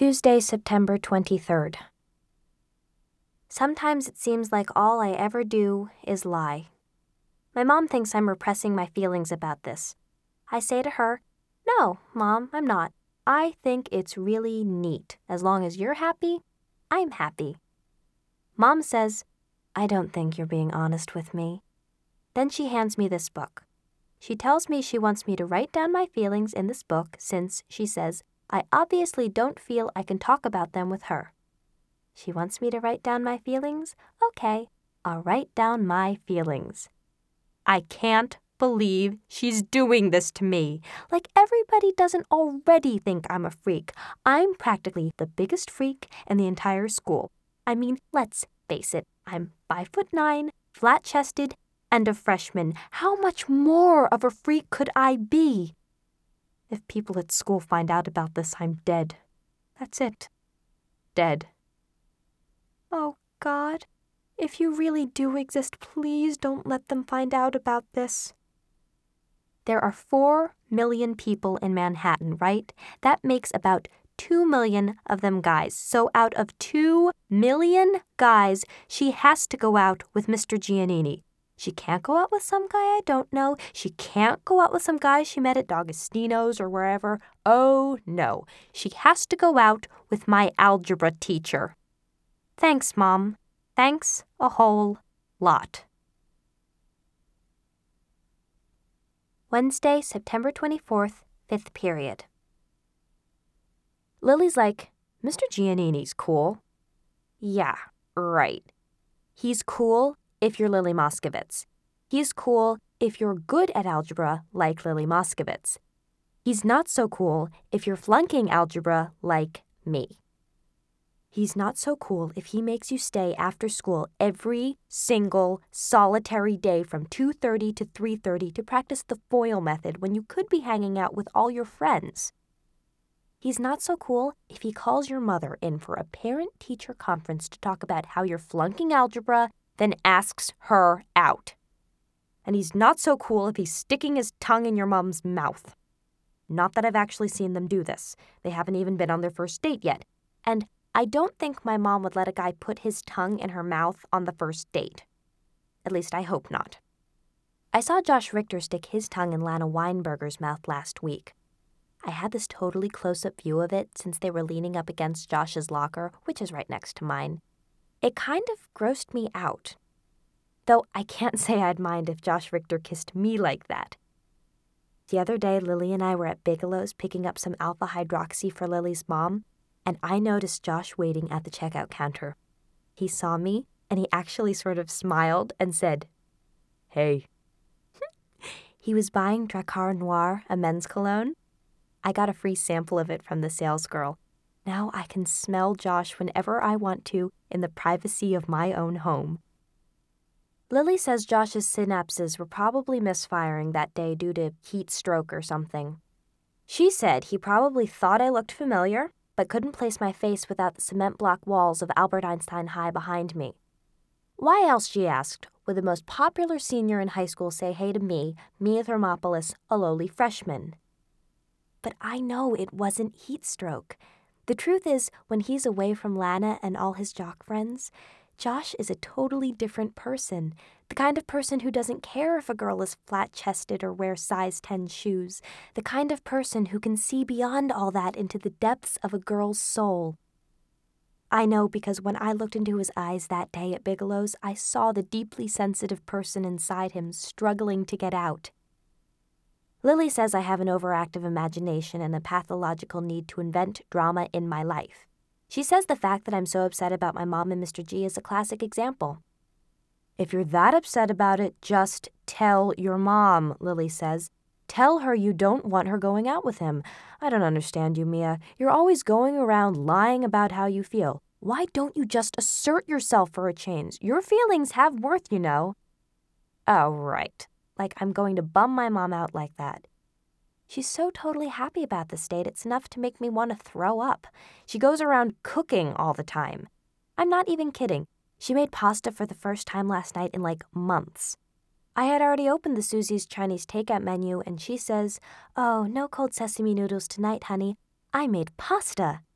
Tuesday, September 23rd. Sometimes it seems like all I ever do is lie. My mom thinks I'm repressing my feelings about this. I say to her, "No, Mom, I'm not. I think it's really neat. As long as you're happy, I'm happy." Mom says, "I don't think you're being honest with me." Then she hands me this book. She tells me she wants me to write down my feelings in this book since, she says, I obviously don't feel I can talk about them with her. She wants me to write down my feelings? Okay, I'll write down my feelings. I can't believe she's doing this to me. Like everybody doesn't already think I'm a freak. I'm practically the biggest freak in the entire school. I mean, let's face it, I'm 5'9", flat-chested, and a freshman. How much more of a freak could I be? If people at school find out about this, I'm dead. That's it. Dead. Oh, God, if you really do exist, please don't let them find out about this. There are 4 million people in Manhattan, right? That makes about 2 million of them guys. So out of 2 million guys, she has to go out with Mr. Giannini. She can't go out with some guy I don't know. She can't go out with some guy she met at D'Agostino's or wherever. Oh, no. She has to go out with my algebra teacher. Thanks, Mom. Thanks a whole lot. Wednesday, September 24th, 5th period. Lily's like, "Mr. Giannini's cool." Yeah, right. He's cool if you're Lily Moscovitz. He's cool if you're good at algebra like Lily Moscovitz. He's not so cool if you're flunking algebra like me. He's not so cool if he makes you stay after school every single solitary day from 2:30 to 3:30 to practice the FOIL method when you could be hanging out with all your friends. He's not so cool if he calls your mother in for a parent-teacher conference to talk about how you're flunking algebra, then asks her out. And he's not so cool if he's sticking his tongue in your mom's mouth. Not that I've actually seen them do this. They haven't even been on their first date yet. And I don't think my mom would let a guy put his tongue in her mouth on the first date. At least I hope not. I saw Josh Richter stick his tongue in Lana Weinberger's mouth last week. I had this totally close-up view of it since they were leaning up against Josh's locker, which is right next to mine. It kind of grossed me out. Though I can't say I'd mind if Josh Richter kissed me like that. The other day, Lily and I were at Bigelow's picking up some alpha hydroxy for Lily's mom, and I noticed Josh waiting at the checkout counter. He saw me, and he actually sort of smiled and said, "Hey." He was buying Drakkar Noir, a men's cologne. I got a free sample of it from the sales girl. Now I can smell Josh whenever I want to in the privacy of my own home. Lily says Josh's synapses were probably misfiring that day due to heat stroke or something. She said he probably thought I looked familiar, but couldn't place my face without the cement block walls of Albert Einstein High behind me. Why else, she asked, would the most popular senior in high school say hey to me, Mia Thermopolis, a lowly freshman? But I know it wasn't heat stroke. The truth is, when he's away from Lana and all his jock friends, Josh is a totally different person. The kind of person who doesn't care if a girl is flat-chested or wears size 10 shoes. The kind of person who can see beyond all that into the depths of a girl's soul. I know because when I looked into his eyes that day at Bigelow's, I saw the deeply sensitive person inside him struggling to get out. Lily says I have an overactive imagination and a pathological need to invent drama in my life. She says the fact that I'm so upset about my mom and Mr. G is a classic example. If you're that upset about it, just tell your mom, Lily says. Tell her you don't want her going out with him. I don't understand you, Mia. You're always going around lying about how you feel. Why don't you just assert yourself for a change? Your feelings have worth, you know. Oh, right. Like I'm going to bum my mom out like that. She's so totally happy about this date, it's enough to make me want to throw up. She goes around cooking all the time. I'm not even kidding. She made pasta for the first time last night in like months. I had already opened the Susie's Chinese takeout menu, and she says, "Oh, no cold sesame noodles tonight, honey. I made pasta."